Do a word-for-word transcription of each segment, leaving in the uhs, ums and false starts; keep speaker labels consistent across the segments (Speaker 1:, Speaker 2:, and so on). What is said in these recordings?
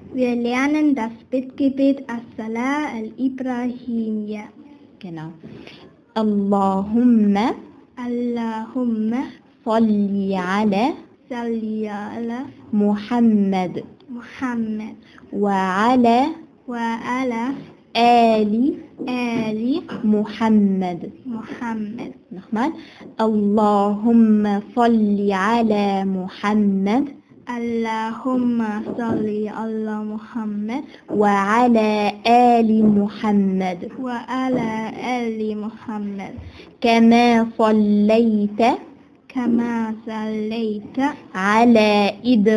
Speaker 1: Wir lernen das Bittgebet As-Salah al-Ibrahimiyya.
Speaker 2: Genau. Allahumma
Speaker 1: Allahumma
Speaker 2: salli ala
Speaker 1: salli ala
Speaker 2: Muhammad
Speaker 1: Muhammad
Speaker 2: wa ala
Speaker 1: wa ala
Speaker 2: ali
Speaker 1: ali
Speaker 2: Muhammad.
Speaker 1: Muhammad.
Speaker 2: Nochmal. Allahumma salli ala Muhammad
Speaker 1: Allahumma salli ala Muhammad
Speaker 2: wa ala ali Muhammad
Speaker 1: wa ala ali Muhammad.
Speaker 2: kama sallaita
Speaker 1: Kama sallaita
Speaker 2: ala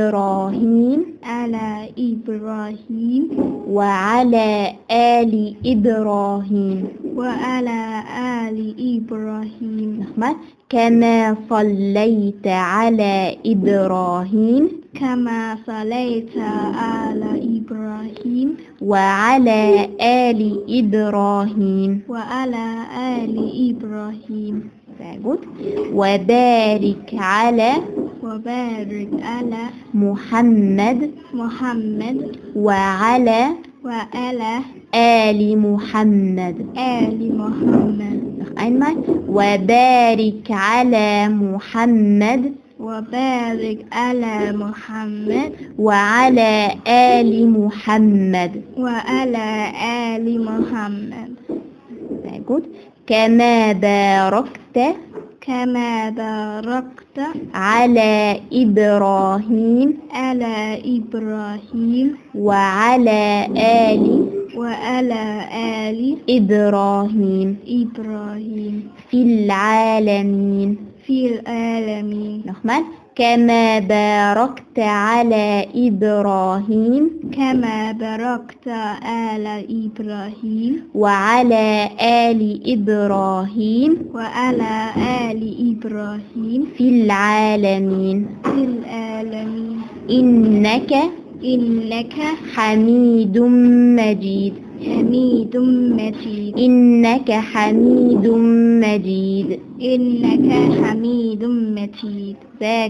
Speaker 2: Ibrahim
Speaker 1: ala Ibrahim
Speaker 2: wa ala ali Ibrahim.
Speaker 1: wa ala ali Ibrahim.
Speaker 2: nochmal. kama sallaita ala Ibrahim
Speaker 1: Kama sallaita ala Ibrahim
Speaker 2: wa ala ali Ibrahim.
Speaker 1: wa ala ali Ibrahim.
Speaker 2: Sehr gut. Wa barik ala
Speaker 1: Wa barik ala
Speaker 2: Muhammad
Speaker 1: Muhammad
Speaker 2: wa ala
Speaker 1: wa ala
Speaker 2: ali Muhammad.
Speaker 1: ali Muhammad.
Speaker 2: Noch einmal. Wa barik ala Muhammad
Speaker 1: Wa barik ala Muhammad
Speaker 2: wa ala ali Muhammad.
Speaker 1: wa ala ali Muhammad.
Speaker 2: Sehr gut. كما باركت
Speaker 1: كما باركت
Speaker 2: على إبراهيم
Speaker 1: على إبراهيم
Speaker 2: وعلى آل
Speaker 1: وعلى آل
Speaker 2: إبراهيم
Speaker 1: إبراهيم
Speaker 2: في العالمين.
Speaker 1: في العالمين.
Speaker 2: nochmal. كما باركت على إبراهيم
Speaker 1: كما باركت على إبراهيم
Speaker 2: وعلى آل إبراهيم
Speaker 1: وعلى آل إبراهيم
Speaker 2: في العالمين.
Speaker 1: في العالمين.
Speaker 2: إنك
Speaker 1: إنك
Speaker 2: حميد مجيد.
Speaker 1: حميد مجيد.
Speaker 2: إنك حميد مجيد.
Speaker 1: إنك حميد مجيد.